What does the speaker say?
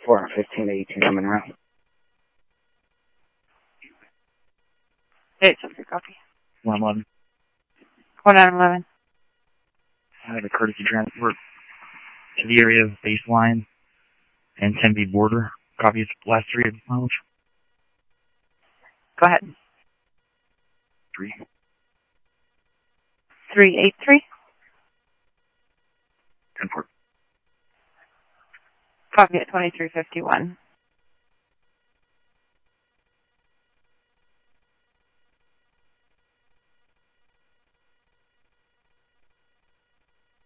4, 15 to 18 coming around. 873, copy. 111. 1911. I have a courtesy transport to the area of baseline and 10B border. Copy last 3 of the mileage. Go ahead. 3. 383. 10-4. Copy at 2351.